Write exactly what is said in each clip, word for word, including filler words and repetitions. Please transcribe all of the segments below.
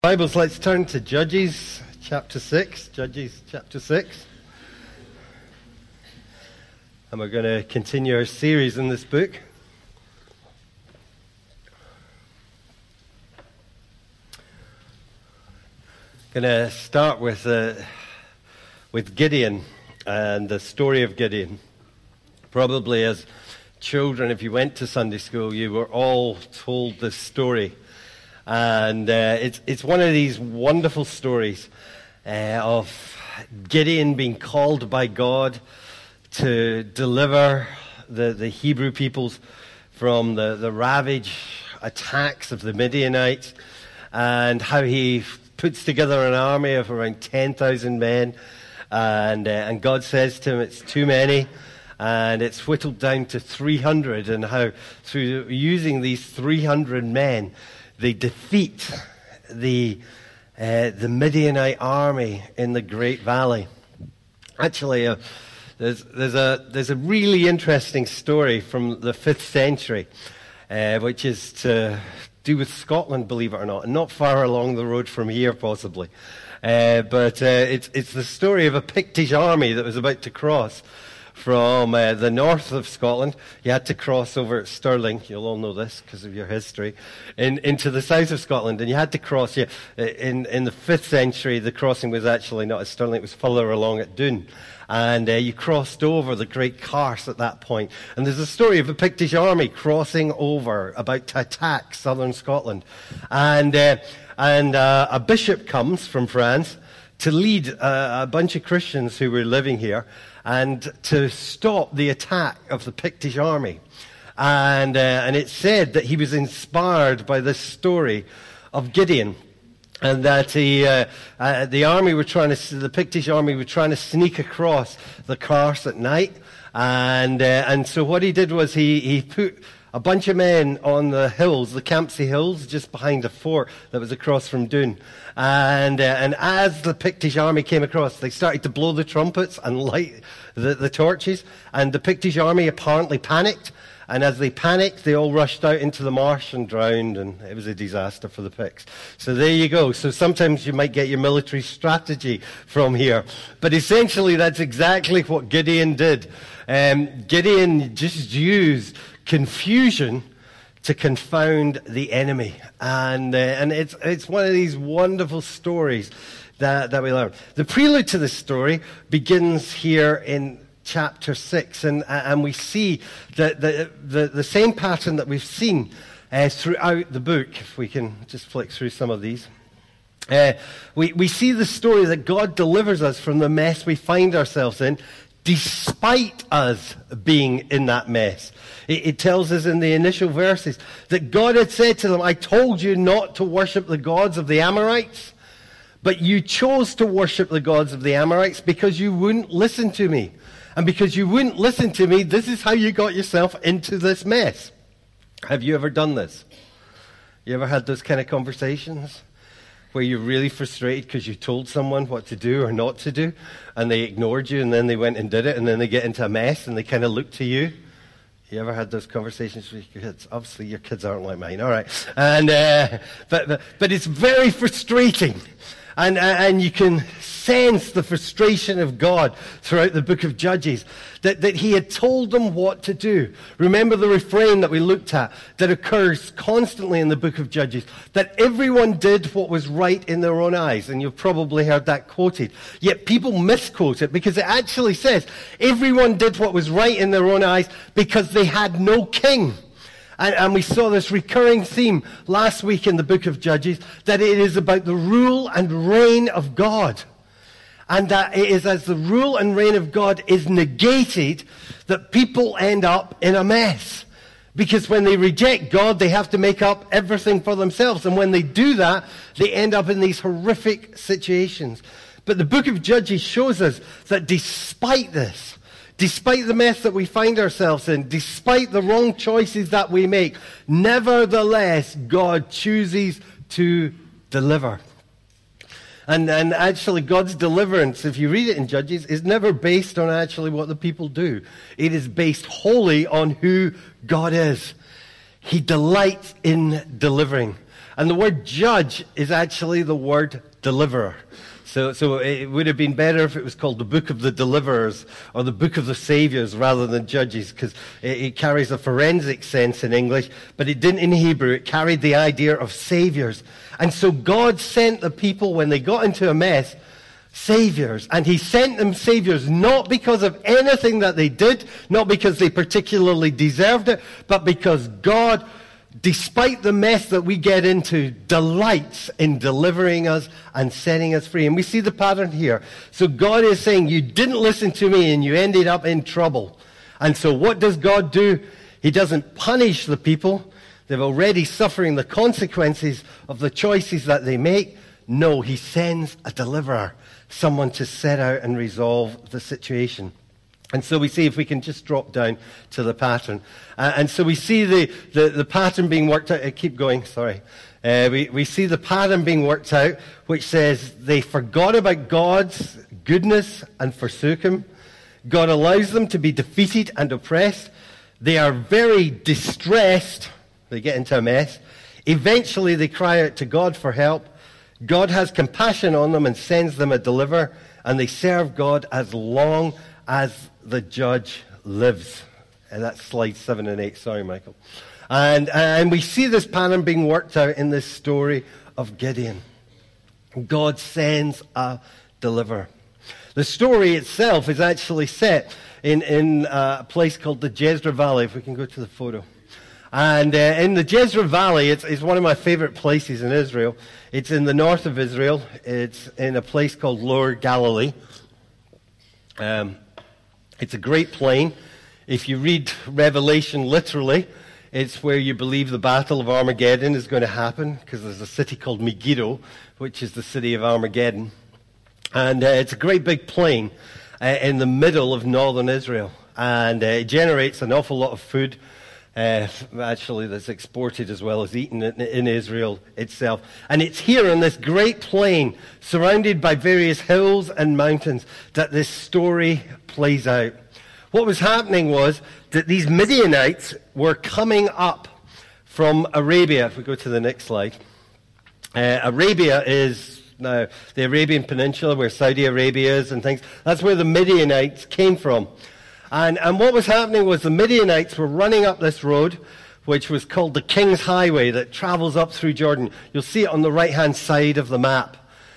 Bibles, let's turn to Judges chapter six. Judges chapter six. And we're going to continue our series in this book. Going to start with uh, with Gideon and the story of Gideon. Probably as children, if you went to Sunday school, you were all told this story. And uh, it's it's one of these wonderful stories uh, of Gideon being called by God to deliver the, the Hebrew peoples from the, the ravage attacks of the Midianites, and how he puts together an army of around ten thousand men, and, uh, and God says to him it's too many, and it's whittled down to three hundred, and how through using these three hundred men, they defeat the uh, the Midianite army in the Great Valley. Actually, uh, there's there's a there's a really interesting story from the fifth century, uh, which is to do with Scotland, believe it or not, and not far along the road from here, possibly. Uh, but uh, it's it's the story of a Pictish army that was about to cross from uh, the north of Scotland. You had to cross over at Stirling, you'll all know this because of your history, in, into the south of Scotland. And you had to cross, yeah, in, in the fifth century, the crossing was actually not at Stirling, it was further along at Doon. And uh, you crossed over the Great Carse at that point. And there's a story of a Pictish army crossing over, about to attack southern Scotland. And, uh, and uh, a bishop comes from France to lead uh, a bunch of Christians who were living here, and to stop the attack of the Pictish army. And, uh, and it said that he was inspired by this story of Gideon, and that he, uh, uh, the army were trying to, the Pictish army were trying to sneak across the Carse at night. And, uh, and so what he did was he, he put a bunch of men on the hills, the Campsie Hills, just behind a fort that was across from Doon. And uh, and as the Pictish army came across, they started to blow the trumpets and light the, the torches. And the Pictish army apparently panicked. And as they panicked, they all rushed out into the marsh and drowned, and it was a disaster for the Picts. So there you go. So sometimes you might get your military strategy from here. But essentially, that's exactly what Gideon did. Um, Gideon just used confusion to confound the enemy. And uh, and it's it's one of these wonderful stories that, that we learn. The prelude to this story begins here in chapter six, and and we see the the the, the same pattern that we've seen uh, throughout the book. If we can just flick through some of these. Uh, we, we see the story that God delivers us from the mess we find ourselves in, despite us being in that mess. It, it tells us in the initial verses that God had said to them, I told you not to worship the gods of the Amorites, but you chose to worship the gods of the Amorites because you wouldn't listen to me. And because you wouldn't listen to me, this is how you got yourself into this mess. Have you ever done this? You ever had those kind of conversations where you're really frustrated because you told someone what to do or not to do, and they ignored you, and then they went and did it, and then they get into a mess, and they kind of look to you? You ever had those conversations with your kids? Obviously, your kids aren't like mine. All right, and uh, but, but but it's very frustrating, and and you can sense the frustration of God throughout the book of Judges, that, that he had told them what to do. Remember the refrain that we looked at that occurs constantly in the book of Judges, that everyone did what was right in their own eyes, and you've probably heard that quoted. Yet people misquote it because it actually says everyone did what was right in their own eyes because they had no king. And, and we saw this recurring theme last week in the book of Judges, that it is about the rule and reign of God. And that it is as the rule and reign of God is negated that people end up in a mess. Because when they reject God, they have to make up everything for themselves. And when they do that, they end up in these horrific situations. But the book of Judges shows us that despite this, despite the mess that we find ourselves in, despite the wrong choices that we make, nevertheless, God chooses to deliver. And, and actually, God's deliverance, if you read it in Judges, is never based on actually what the people do. It is based wholly on who God is. He delights in delivering. And the word judge is actually the word deliverer. So, so it would have been better if it was called the Book of the Deliverers or the Book of the Saviors rather than Judges, because it, it carries a forensic sense in English, but it didn't in Hebrew. It carried the idea of saviors. And so God sent the people, when they got into a mess, saviors. And he sent them saviors not because of anything that they did, not because they particularly deserved it, but because God, despite the mess that we get into, delights in delivering us and setting us free. And we see the pattern here. So God is saying, you didn't listen to me and you ended up in trouble. And so what does God do? He doesn't punish the people. They're already suffering the consequences of the choices that they make. No, he sends a deliverer, someone to set out and resolve the situation. And so we see, if we can just drop down to the pattern. Uh, and so we see the, the, the pattern being worked out. Uh, keep going, sorry. Uh, we, we see the pattern being worked out, which says they forgot about God's goodness and forsook him. God allows them to be defeated and oppressed. They are very distressed. They get into a mess. Eventually they cry out to God for help. God has compassion on them and sends them a deliverer. And they serve God as long as the judge lives. And that's slide seven and eight. Sorry, Michael. And, and we see this pattern being worked out in this story of Gideon. God sends a deliverer. The story itself is actually set in, in a place called the Jezreel Valley. If we can go to the photo. And uh, in the Jezreel Valley, it's, it's one of my favorite places in Israel. It's in the north of Israel. It's in a place called Lower Galilee. Um, it's a great plain. If you read Revelation literally, it's where you believe the Battle of Armageddon is going to happen, because there's a city called Megiddo, which is the city of Armageddon. And uh, it's a great big plain uh, in the middle of northern Israel. And uh, it generates an awful lot of food. Uh, actually, that's exported as well as eaten in, in Israel itself. And it's here in this great plain, surrounded by various hills and mountains, that this story plays out. What was happening was that these Midianites were coming up from Arabia. If we go to the next slide. Uh, Arabia is now the Arabian Peninsula, where Saudi Arabia is and things. That's where the Midianites came from. And, and what was happening was the Midianites were running up this road, which was called the King's Highway, that travels up through Jordan. You'll see it on the right-hand side of the map.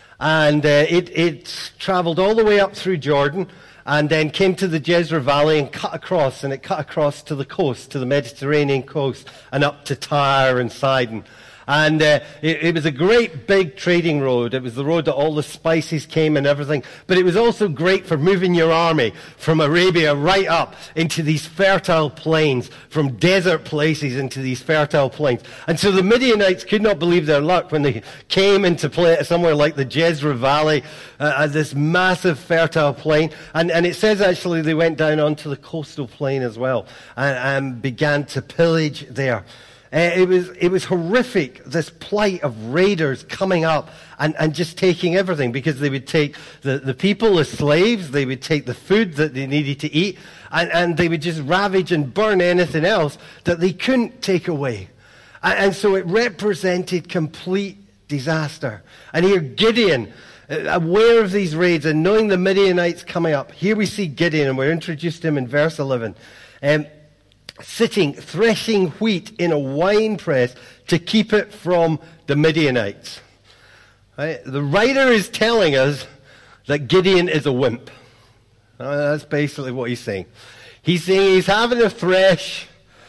And uh, it, it traveled all the way up through Jordan, and then came to the Jezreel Valley and cut across, and it cut across to the coast, to the Mediterranean coast, and up to Tyre and Sidon. And uh, it, it was a great big trading road. It was the road that all the spices came and everything. But it was also great for moving your army from Arabia right up into these fertile plains, from desert places into these fertile plains. And so the Midianites could not believe their luck when they came into play somewhere like the Jezreel Valley, uh, this massive fertile plain. And, and it says actually they went down onto the coastal plain as well and, and began to pillage there. Uh, it was it was horrific, this plight of raiders coming up and, and just taking everything, because they would take the, the people as slaves, they would take the food that they needed to eat, and, and they would just ravage and burn anything else that they couldn't take away. And, and so it represented complete disaster. And here Gideon, aware of these raids and knowing the Midianites coming up, here we see Gideon, and we're introduced to him in verse eleven. Um, sitting, threshing wheat in a wine press to keep it from the Midianites. Right? The writer is telling us that Gideon is a wimp. Uh, that's basically what he's saying. He's saying he's having to thresh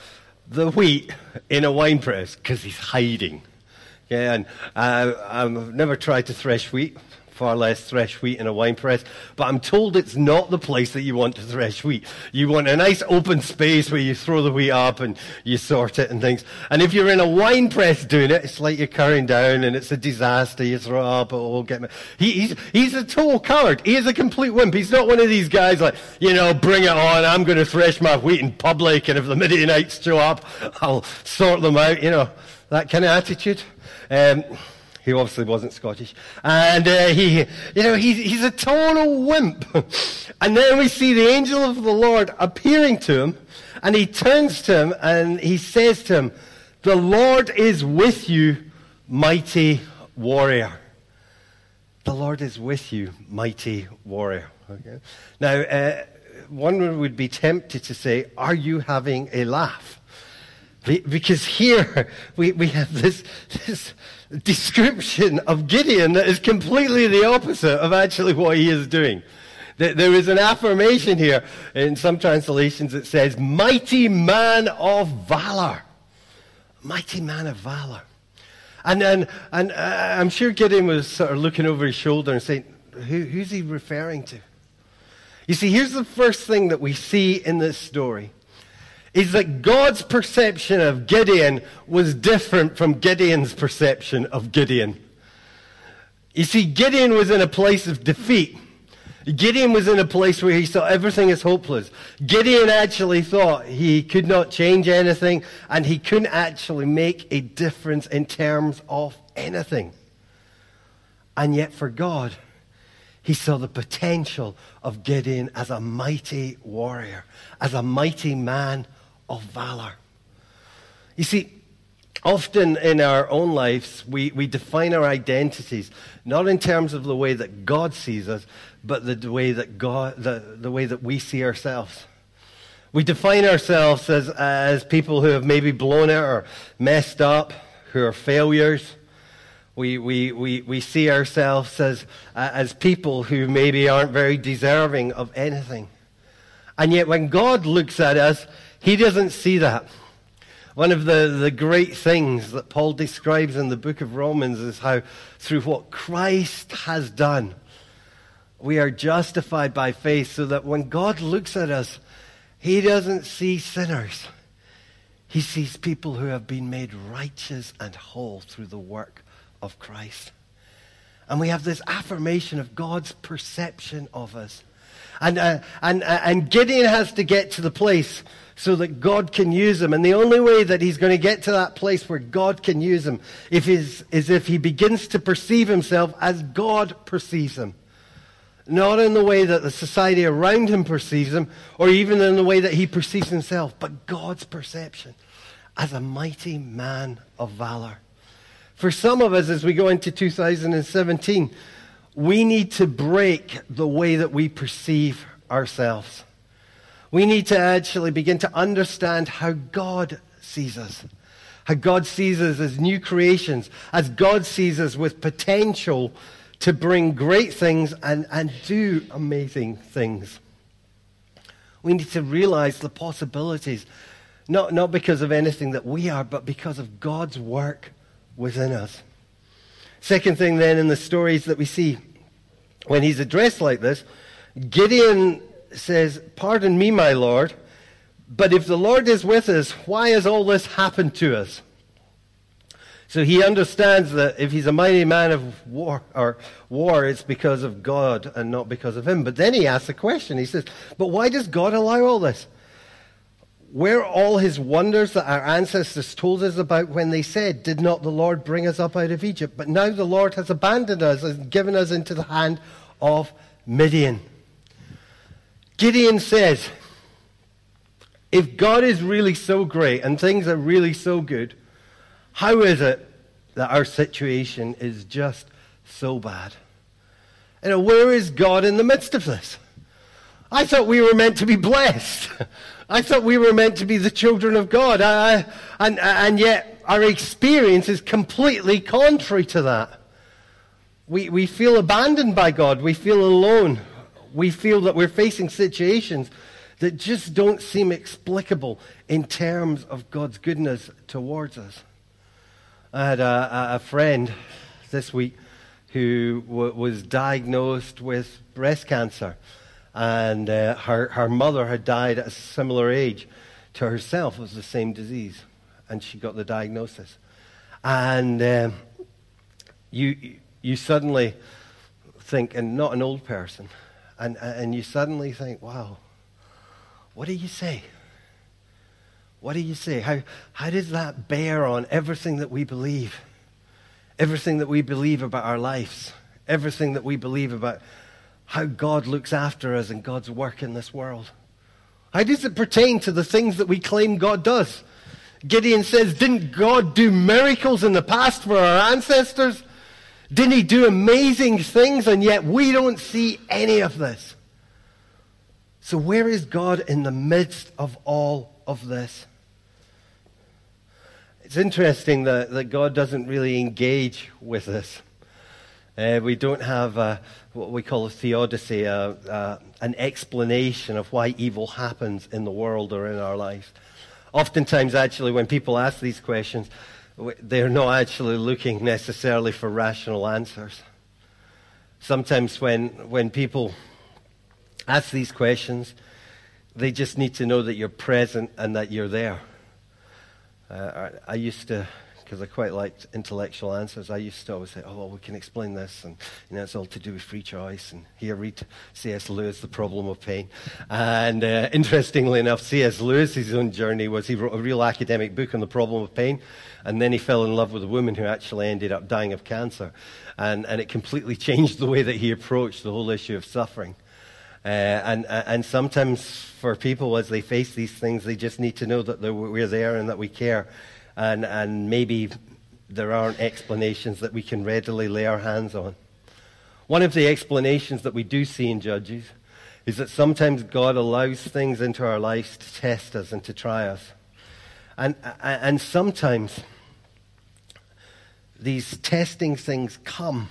the wheat in a wine press because he's hiding. Okay, and uh, I've never tried to thresh wheat, far less thresh wheat in a wine press, but I'm told it's not the place that you want to thresh wheat. You want a nice open space where you throw the wheat up and you sort it and things. And if you're in a wine press doing it, it's like you're carrying down and it's a disaster. You throw it up, it will get me. He, he's, he's a total coward. He is a complete wimp. He's not one of these guys like, you know, bring it on, I'm going to thresh my wheat in public, and if the Midianites show up, I'll sort them out, you know, that kind of attitude. Um, He obviously wasn't Scottish. And uh, he, you know, he's, he's a total wimp. And then we see the angel of the Lord appearing to him, and he turns to him and he says to him, "The Lord is with you, mighty warrior. The Lord is with you, mighty warrior. Okay? Now, uh, one would be tempted to say, are you having a laugh? Because here we, we have this, this description of Gideon that is completely the opposite of actually what he is doing. There is an affirmation here. In some translations it says, mighty man of valor. Mighty man of valor. And, and, and uh, I'm sure Gideon was sort of looking over his shoulder and saying, Who, who's he referring to? You see, here's the first thing that we see in this story, is that God's perception of Gideon was different from Gideon's perception of Gideon. You see, Gideon was in a place of defeat. Gideon was in a place where he saw everything is hopeless. Gideon actually thought he could not change anything, and he couldn't actually make a difference in terms of anything. And yet for God, he saw the potential of Gideon as a mighty warrior, as a mighty man of valor. You see, often in our own lives, we, we define our identities not in terms of the way that God sees us, but the way that God, the, the way that we see ourselves. We define ourselves as, as people who have maybe blown it or messed up, who are failures. We, we, we, we see ourselves as, uh, as people who maybe aren't very deserving of anything. And yet when God looks at us, he doesn't see that. One of the, the great things that Paul describes in the book of Romans is how through what Christ has done, we are justified by faith, so that when God looks at us, he doesn't see sinners. He sees people who have been made righteous and whole through the work of Christ. And we have this affirmation of God's perception of us. And, uh, and, uh, and Gideon has to get to the place so that God can use him. And the only way that he's going to get to that place where God can use him if is, is if he begins to perceive himself as God perceives him. Not in the way that the society around him perceives him, or even in the way that he perceives himself, but God's perception as a mighty man of valor. For some of us, as we go into two thousand seventeen, we need to break the way that we perceive ourselves. We need to actually begin to understand how God sees us. How God sees us as new creations. As God sees us with potential to bring great things and, and do amazing things. We need to realize the possibilities. Not, not because of anything that we are, but because of God's work within us. Second thing then in the stories that we see, when he's addressed like this, Gideon says, "Pardon me, my Lord, but if the Lord is with us, why has all this happened to us?" So he understands that if he's a mighty man of war, or war, it's because of God and not because of him. But then he asks a question. He says, "But why does God allow all this? Where are all his wonders that our ancestors told us about when they said, 'Did not the Lord bring us up out of Egypt?' But now the Lord has abandoned us and given us into the hand of Midian." Gideon says, if God is really so great and things are really so good, how is it that our situation is just so bad? You know, where is God in the midst of this? I thought we were meant to be blessed. I thought we were meant to be the children of God. I, and, and yet our experience is completely contrary to that. We, we feel abandoned by God. We feel alone. We feel that we're facing situations that just don't seem explicable in terms of God's goodness towards us. I had a, a friend this week who w- was diagnosed with breast cancer. And uh, her, her mother had died at a similar age to herself. It was the same disease. And she got the diagnosis. And um, you you suddenly think, and not an old person, and, and you suddenly think, wow, what do you say? What do you say? How, how does that bear on everything that we believe? Everything that we believe about our lives? Everything that we believe about how God looks after us and God's work in this world? How does it pertain to the things that we claim God does? Gideon says, didn't God do miracles in the past for our ancestors? Didn't he do amazing things, and yet we don't see any of this? So where is God in the midst of all of this? It's interesting that, that God doesn't really engage with this. Uh, we don't have a, what we call a theodicy, a, a, an explanation of why evil happens in the world or in our lives. Oftentimes, actually, when people ask these questions, they're not actually looking necessarily for rational answers. Sometimes when, when people ask these questions, they just need to know that you're present and that you're there. Uh, I, I used to, because I quite liked intellectual answers, I used to always say, oh, well, we can explain this, and you know, it's all to do with free choice, and here, read C S Lewis, The Problem of Pain. And uh, interestingly enough, C S Lewis's own journey was he wrote a real academic book on the problem of pain, and then he fell in love with a woman who actually ended up dying of cancer. And, and it completely changed the way that he approached the whole issue of suffering. Uh, and, and sometimes for people, as they face these things, they just need to know that we're there and that we care. And, and maybe there aren't explanations that we can readily lay our hands on. One of the explanations that we do see in Judges is that sometimes God allows things into our lives to test us and to try us. And, and sometimes these testing things come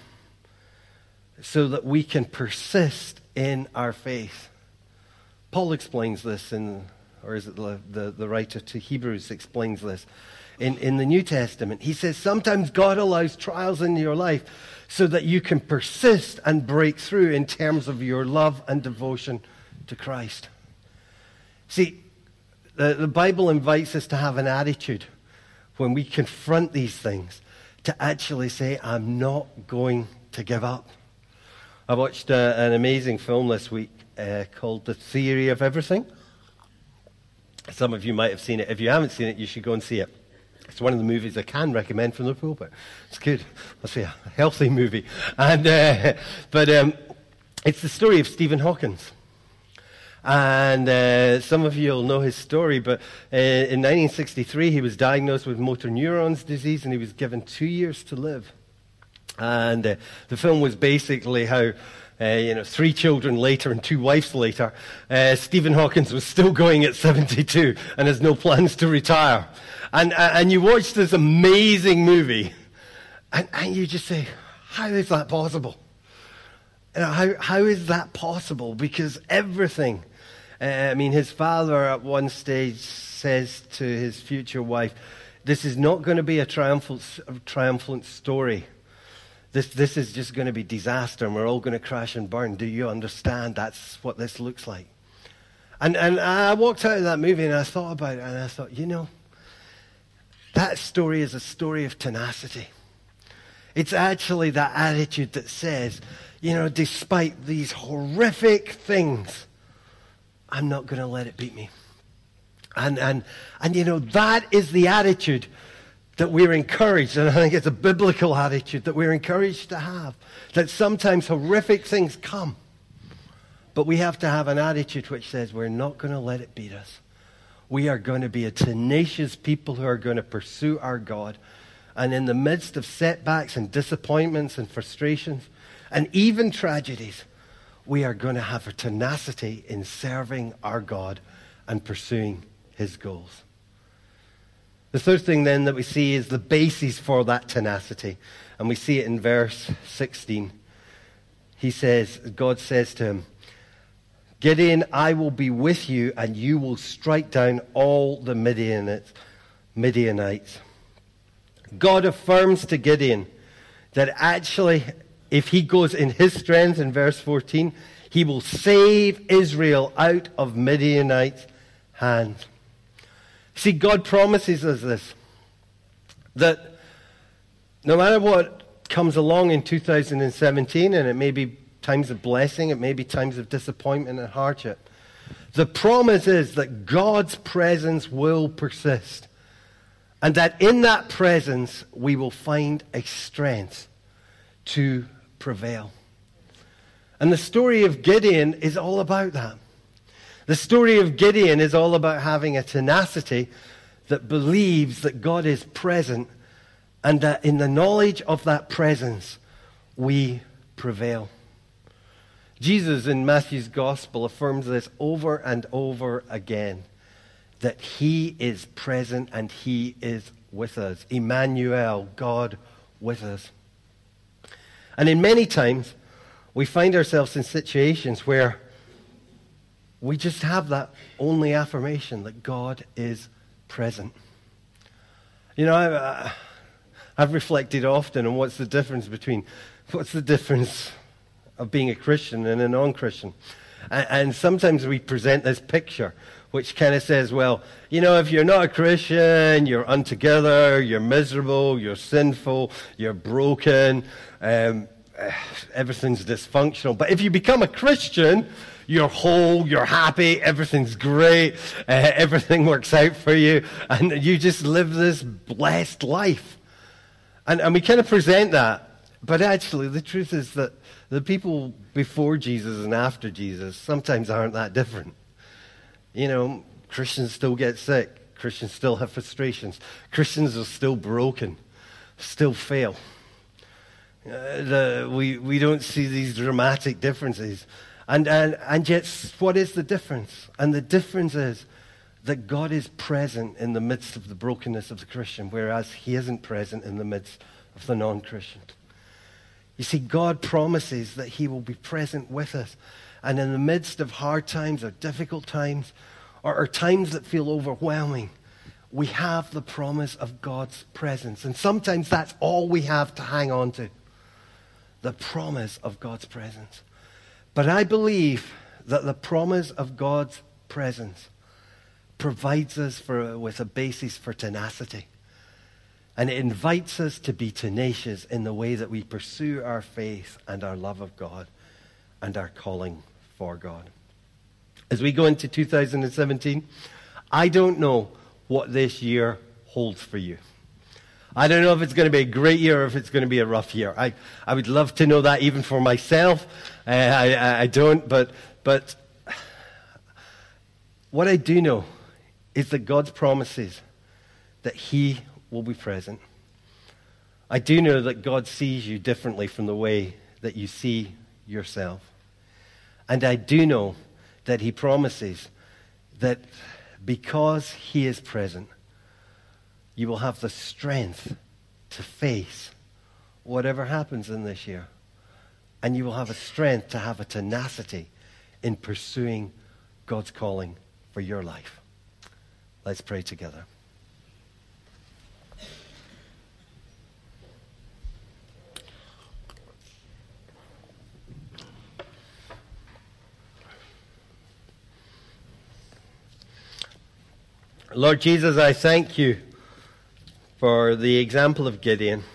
so that we can persist in our faith. Paul explains this in, or is it the, the, the writer to Hebrews explains this in, in the New Testament. He says sometimes God allows trials in your life so that you can persist and break through in terms of your love and devotion to Christ. See, the, the Bible invites us to have an attitude when we confront these things to actually say, I'm not going to give up. I watched uh, an amazing film this week uh, called The Theory of Everything. Some of you might have seen it. If you haven't seen it, you should go and see it. It's one of the movies I can recommend from the pulpit. It's good. Let's say a healthy movie. And uh, but um, it's the story of Stephen Hawking. And uh, some of you will know his story, but uh, in nineteen sixty-three he was diagnosed with motor neurons disease, and he was given two years to live. And uh, the film was basically how, uh, you know, three children later and two wives later, uh, Stephen Hawking was still going at seventy-two and has no plans to retire. And uh, and you watch this amazing movie, and, and you just say, how is that possible? You know, how how is that possible? Because everything, uh, I mean, his father at one stage says to his future wife, this is not going to be a triumphant, triumphant story. This this is just going to be disaster, and we're all going to crash and burn. Do you understand? That's what this looks like. And and I walked out of that movie, and I thought about it, and I thought, you know, that story is a story of tenacity. It's actually that attitude that says, you know, despite these horrific things, I'm not going to let it beat me. And and and you know, that is the attitude that we're encouraged, and I think it's a biblical attitude that we're encouraged to have, that sometimes horrific things come, but we have to have an attitude which says we're not going to let it beat us. We are going to be a tenacious people who are going to pursue our God, and in the midst of setbacks and disappointments and frustrations and even tragedies, we are going to have a tenacity in serving our God and pursuing his goals. The third thing then that we see is the basis for that tenacity. And we see it in verse sixteen. He says, God says to him, Gideon, I will be with you, and you will strike down all the Midianites. Midianites. God affirms to Gideon that actually, if he goes in his strength in verse fourteen, he will save Israel out of Midianites' hands. See, God promises us this, that no matter what comes along in two thousand seventeen, and it may be times of blessing, it may be times of disappointment and hardship, the promise is that God's presence will persist, and that in that presence we will find a strength to prevail. And the story of Gideon is all about that. The story of Gideon is all about having a tenacity that believes that God is present, and that in the knowledge of that presence, we prevail. Jesus in Matthew's gospel affirms this over and over again, that he is present and he is with us. Emmanuel, God with us. And in many times, we find ourselves in situations where we just have that only affirmation that God is present. You know, I, I've reflected often on what's the difference between, what's the difference of being a Christian and a non-Christian. And, and sometimes we present this picture which kind of says, well, you know, if you're not a Christian, you're untogether, you're miserable, you're sinful, you're broken, um, everything's dysfunctional. But if you become a Christian, you're whole, you're happy, everything's great, uh, everything works out for you, and you just live this blessed life. And, and we kind of present that. But actually, the truth is that the people before Jesus and after Jesus sometimes aren't that different. You know, Christians still get sick. Christians still have frustrations. Christians are still broken, still fail. Uh, the, we, we don't see these dramatic differences. And, and, and yet, what is the difference? And the difference is that God is present in the midst of the brokenness of the Christian, whereas he isn't present in the midst of the non-Christian. You see, God promises that he will be present with us. And in the midst of hard times or difficult times or, or times that feel overwhelming, we have the promise of God's presence. And sometimes that's all we have to hang on to, the promise of God's presence. But I believe that the promise of God's presence provides us for, with a basis for tenacity. And it invites us to be tenacious in the way that we pursue our faith and our love of God and our calling for God. As we go into two thousand seventeen, I don't know what this year holds for you. I don't know if it's going to be a great year or if it's going to be a rough year. I, I would love to know that even for myself. Uh, I, I don't, but, but what I do know is that God's promises that he will be present. I do know that God sees you differently from the way that you see yourself. And I do know that he promises that because he is present, you will have the strength to face whatever happens in this year. And you will have a strength to have a tenacity in pursuing God's calling for your life. Let's pray together. Lord Jesus, I thank you for the example of Gideon.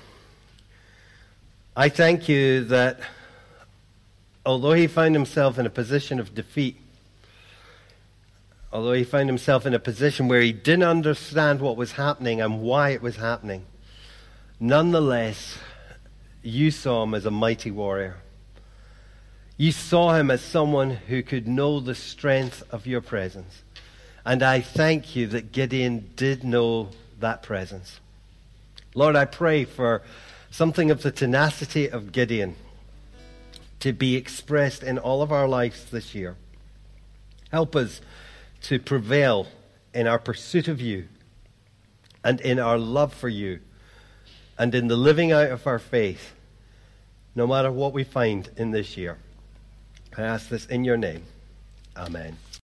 I thank you that although he found himself in a position of defeat, although he found himself in a position where he didn't understand what was happening and why it was happening, nonetheless, you saw him as a mighty warrior. You saw him as someone who could know the strength of your presence. And I thank you that Gideon did know that presence. Lord, I pray for something of the tenacity of Gideon to be expressed in all of our lives this year. Help us to prevail in our pursuit of you and in our love for you and in the living out of our faith, no matter what we find in this year. I ask this in your name. Amen.